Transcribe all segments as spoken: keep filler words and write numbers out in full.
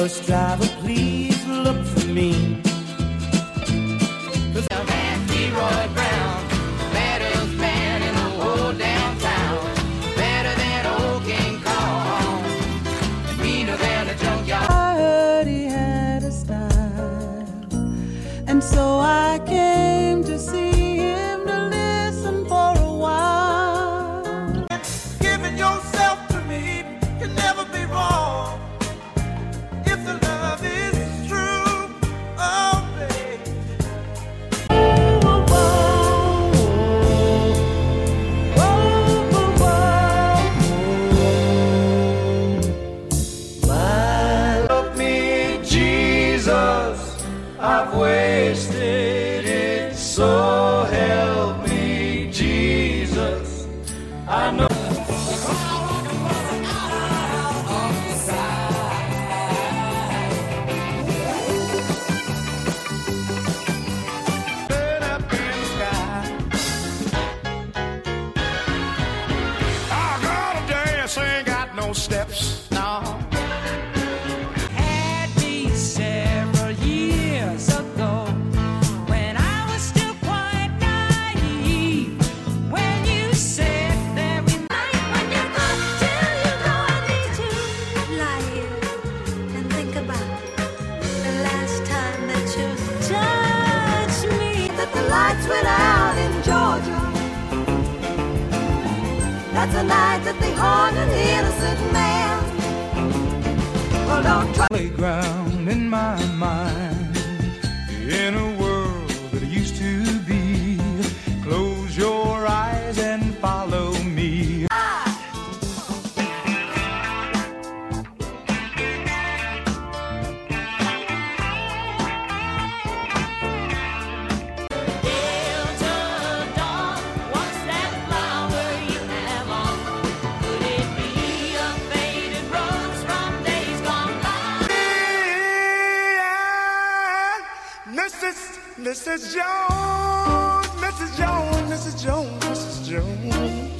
Bus driver, please look for me. Cause I'm Andy Roy Brown, baddest man in the whole downtown. Better than old King Kong, and meaner than a junkyard. I heard he had a style, and so I came to see him to listen for a while. Giving yourself to me can never be wrong. If the love is true, oh baby. Oh, oh, oh, oh, oh, oh. My love me, Jesus, I've wasted it, so help me, Jesus, I know. Steps now. Had me several years ago when I was still quite naive. When you said that we might, when you got till you know I need to lie here and think about the last time that you touched me. That the lights went out in Georgia. That's a night that they hung an innocent man. Well, don't try. Playground in my mind, in a world that used to be. Close your eyes and follow me. Missus Jones, Missus Jones, Missus Jones, Missus Jones.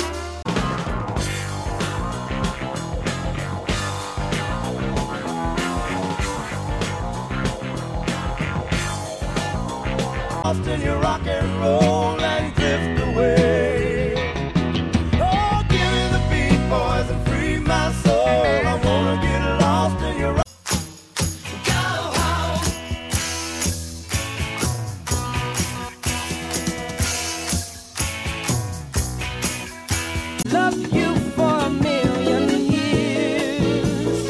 Lost in your rock and roll and drift away. Oh, give me the beat, boys, and free my soul. I wanna get lost in your rock. Loved you for a million years,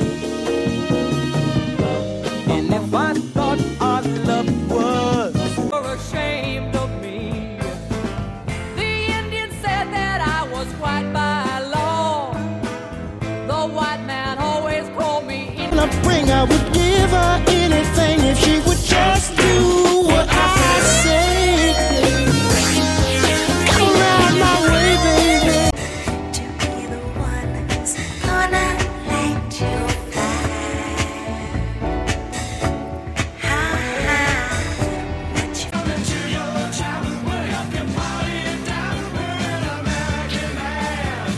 and if I thought our love was were ashamed of me. The Indian said that I was white by law. The white man always called me in a ring. I would give her anything if she would just do what I say. Come around my way, baby. To be the one who's gonna let you fly. How high would you To your childhood way up and party down with an American man.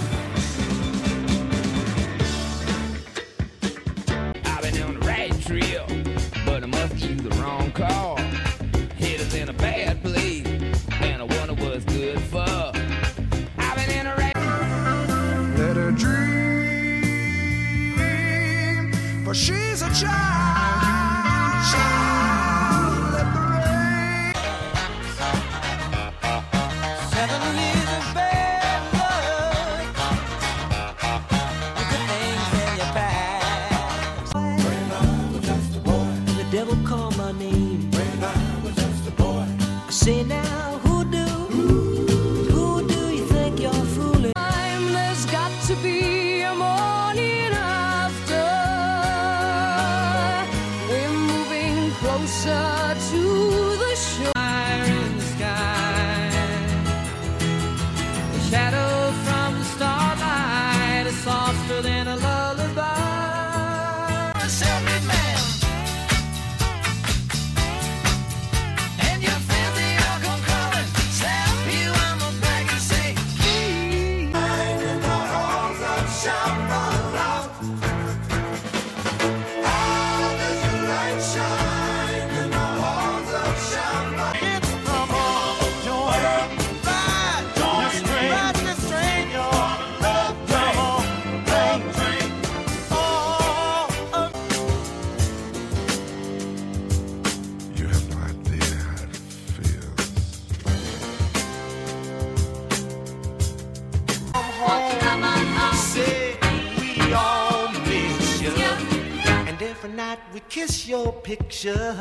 I've been on the right trail, but I must use the wrong call. Headed in a bad place, and I wonder what's good for. I've been in a right. Let her dream, for she's a child. Child, let the rain. Seven years of bad luck, good things in your past. When I was just a boy, The devil called my name. when I was just a boy. Say now, who do, who do you think you're fooling? time. There's got to be a morning after. We're moving closer to the shore. Fire in the sky. The shadow from the starlight is softer than a lullaby. Self-made man. And your family all come calling. Slap you on the back and say, In the halls of every night we kiss your picture.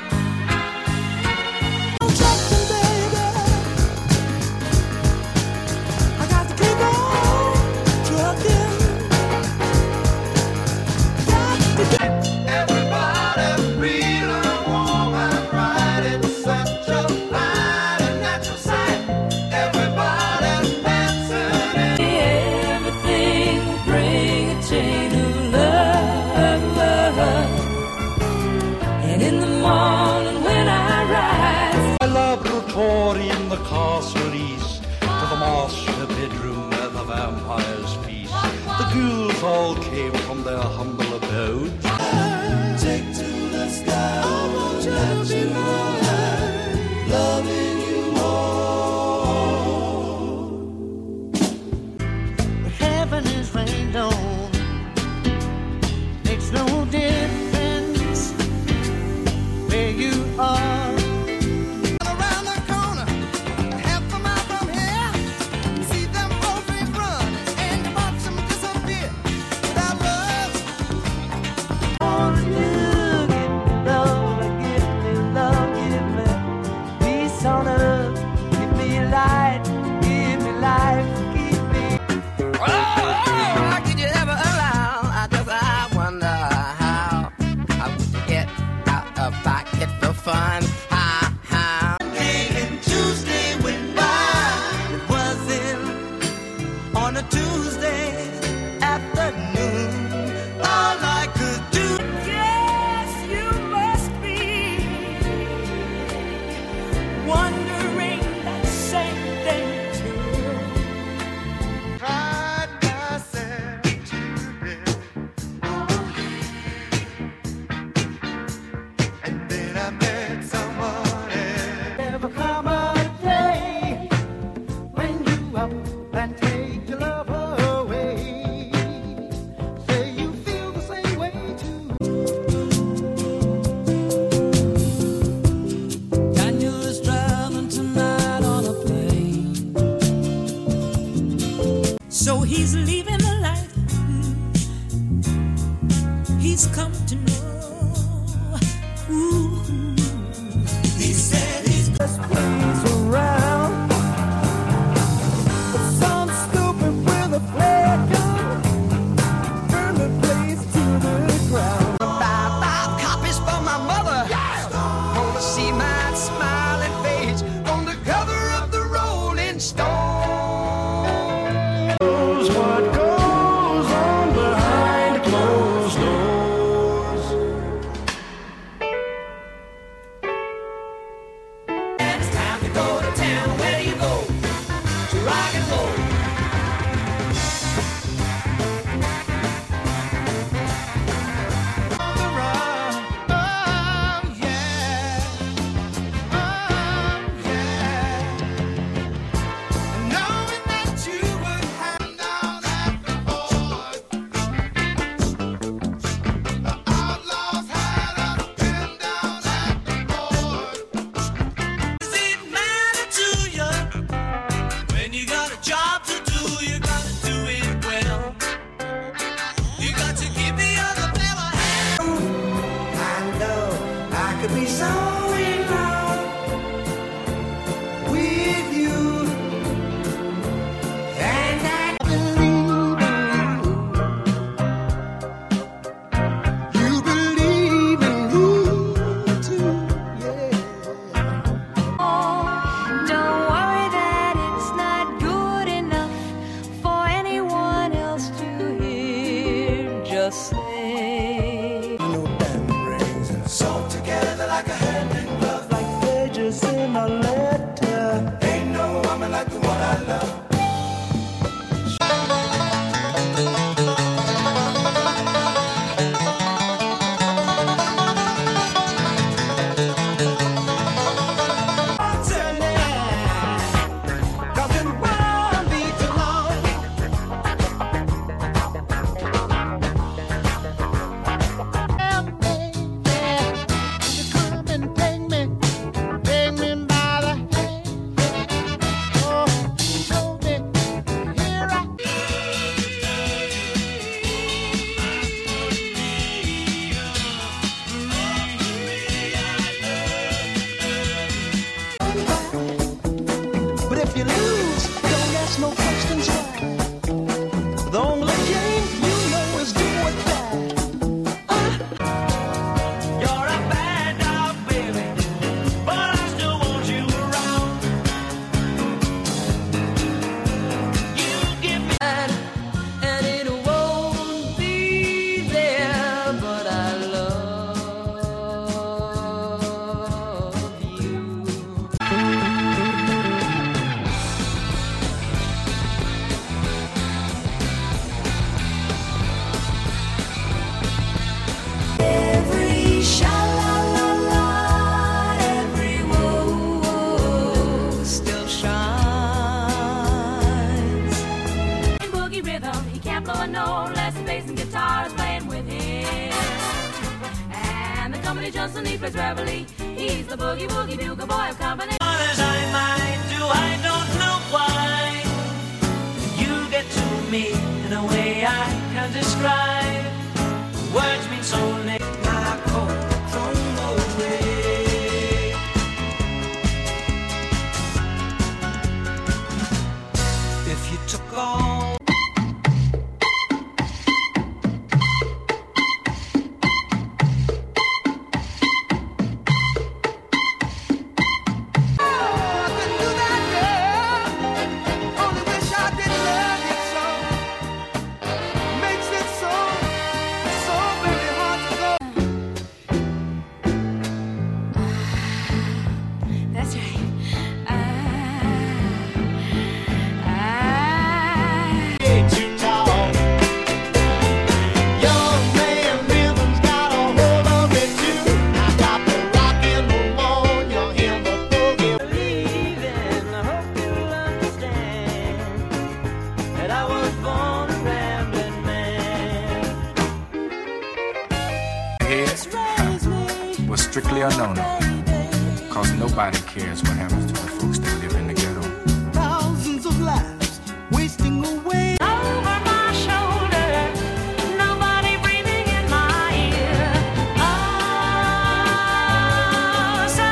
Everybody feeling warm and right. It's such a fine and natural sight. Everybody's dancing in Everything will bring a chain of love, love. And in the morning when I rise, A laboratory in the castle east, to the master bedroom where the vampires feast. The ghouls all came from their humble abode. Take to the sky, I want you to be mine, loving you more. Heaven is rained on, makes no difference where you are. around the corner, half a mile from here. See them both run and you watch them disappear. Without love, want you, give me love, give me love, give me peace on earth, give me light, give me life, keep me. Oh, how could you ever allow? I just I wonder how. How would you get out of pocket for fun? How, how? and Tuesday went by. It wasn't on a Tuesday afternoon. All I could do. Yes, you must be wondering that same thing too. Cried myself to death. And then I met someone else. Never come a day when you up and take your love away. Say you feel the same way too. Daniel is traveling tonight on a plane, so he's leaving the life he's come to know. Ooh. He said he's just plays around. But some stupid with a flare gun burn the place to the ground. Five, five copies for my mother. Wanna see my smiling face on the cover of the Rolling Stone. Knows what goes on behind closed doors. And it's time to go to town. Where do you go? To rock and roll. On the run. Oh, yeah. Oh, yeah. And knowing that you would have down at the board. The outlaws had us pinned down at the board. Does it matter to you when you got a job to do? You gotta do it well. You got to give the other fella hand. I know I could be so in love with you, and I believe in you. You believe in me too, yeah. Don't worry that it's not good enough for anyone else to hear. Just say, No diamond rings and salt together like a hand in glove, like pages in a letter. Ain't no woman like the one I love. blowing no less bass and guitar is playing with him. And the company Johnson, he plays reveille. He's the boogie woogie bugle boy of company. As I might do, I don't know why you get to me in a way I can't describe. Words mean so little. My coat thrown away. If you took all. That's right. Believing, I hope you'll understand that I was born a rambling man. Was strictly a no-no, cause nobody cares what happens to the folks that live in the ghetto. Thousands of lives wasting away. Over my shoulder, nobody breathing in my ear. Oh, so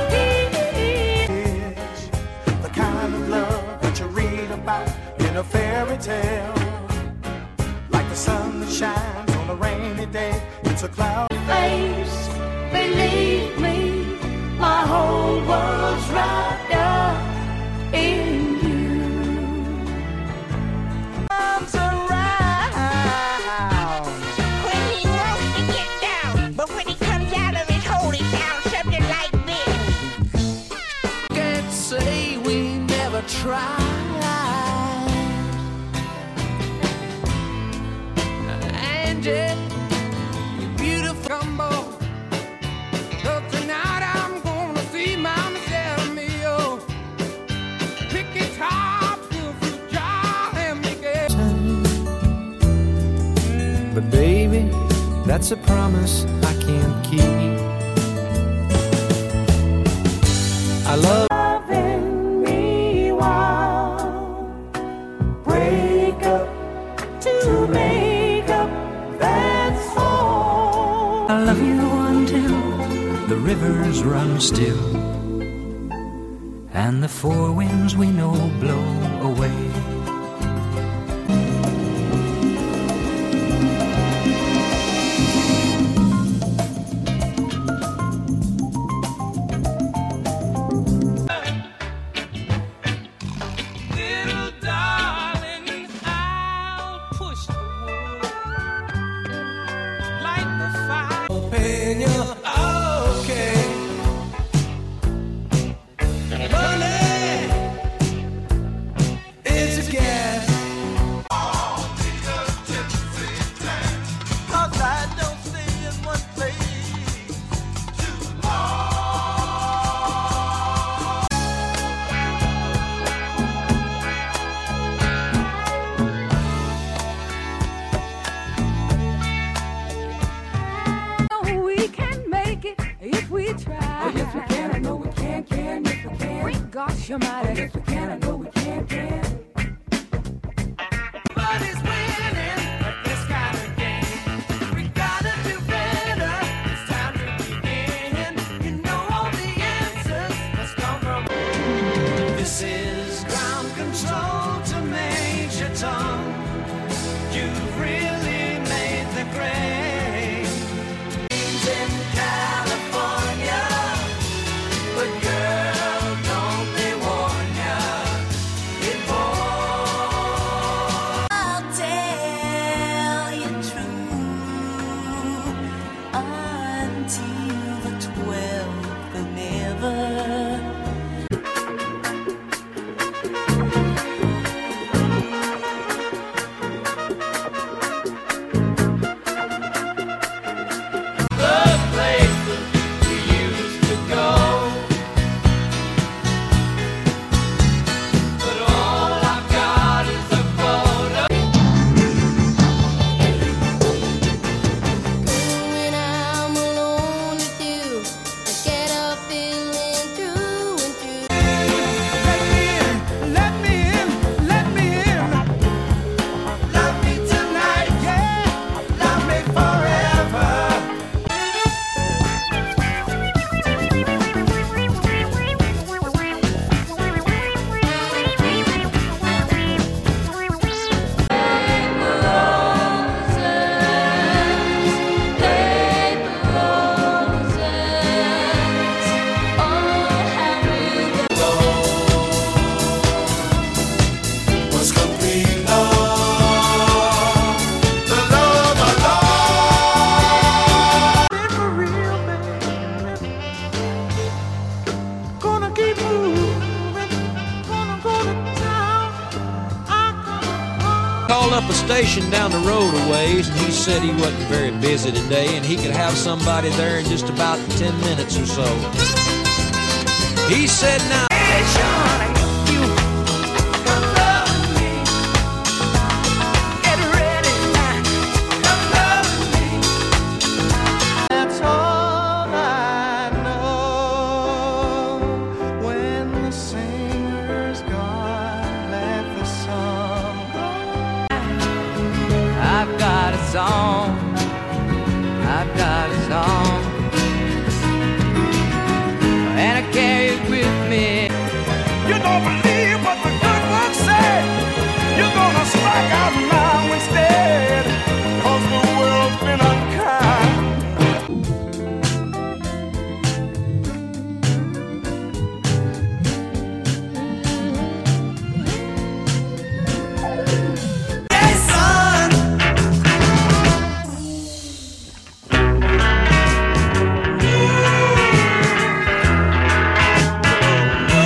It's the kind of love that you read about in a fairy tale. Like the sun that shines on a rainy day. It's a cloud. face, believe me, my whole world's wrapped up in you. Arms around. When he wants to get down, but when he comes out of his hole, it sounds something like this. Can't say we never tried. And yet, you beautiful gumbo. So tonight I'm gonna see Mama Samuel. Pick it top, feel free, jar, and make it. But baby, that's a promise I can't keep. I love Me while break up to make up. That's all. I love you until the rivers run still and the four winds we know blow away. Little darling, I'll push the wood, light the fire. And you're okay. Money is a gas. Cause I don't stay in one place too We can make it if we try. Oh, yes, we can. I know we can, can, yes, we can. Great gosh, you're mighty. Yes, we can. I know we can, can. Everybody's winning at this kind of game. We gotta do better. It's time to begin. You know all the answers must come from. This is ground control to Major Tom. You've really made the grade. In California, but girl, don't they warn ya? It Called up a station down the road a ways, and he said he wasn't very busy today, and he could have somebody there in just about ten minutes or so. He said, now, hey, Sean, I hope you come love me. Get ready now, come love me. That's all I know. When the singer's gone, let the song go. I've got a song. I've got a song. And I carry it with me. You don't believe what the good book said. You're gonna strike out now.